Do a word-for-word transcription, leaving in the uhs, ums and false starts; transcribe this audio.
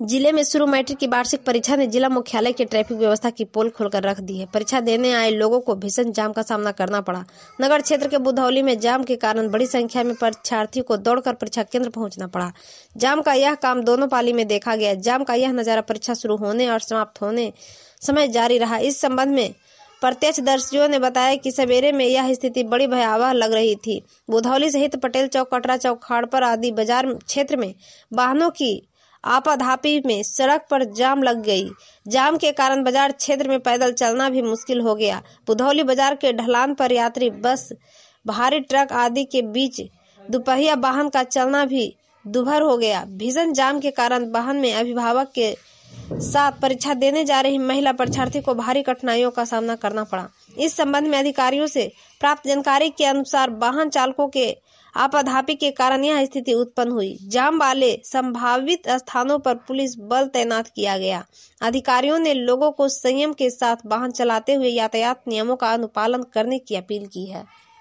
जिले में शुरू मैट्रिक की वार्षिक परीक्षा ने जिला मुख्यालय के ट्रैफिक व्यवस्था की पोल खोलकर रख दी है। परीक्षा देने आए लोगों को भीषण जाम का सामना करना पड़ा। नगर क्षेत्र के बुधौली में जाम के कारण बड़ी संख्या में परीक्षार्थियों को दौड़कर परीक्षा केंद्र पहुंचना पड़ा। जाम का यह काम दोनों पाली में देखा गया। जाम का यह नजारा परीक्षा शुरू होने और समाप्त होने समय जारी रहा। इस संबंध में प्रत्यक्षदर्शियों ने बताया कि सवेरे में यह स्थिति बड़ी भयावह लग रही थी। बुधौली सहित पटेल चौक, कटरा चौक, खाड़पर आदि बाजार क्षेत्र में वाहनों की आपाधापी में सड़क पर जाम लग गई। जाम के कारण बाजार क्षेत्र में पैदल चलना भी मुश्किल हो गया। बुधौली बाजार के ढलान पर यात्री बस, भारी ट्रक आदि के बीच दुपहिया वाहन का चलना भी दुभर हो गया। भीषण जाम के कारण वाहन में अभिभावक के साथ परीक्षा देने जा रही महिला परीक्षार्थी को भारी कठिनाइयों का सामना करना पड़ा। इस संबंध में अधिकारियों से प्राप्त जानकारी के अनुसार वाहन चालकों के आपाधापी के कारण यह स्थिति उत्पन्न हुई। जाम वाले संभावित स्थानों पर पुलिस बल तैनात किया गया। अधिकारियों ने लोगों को संयम के साथ वाहन चलाते हुए यातायात नियमों का अनुपालन करने की अपील की है।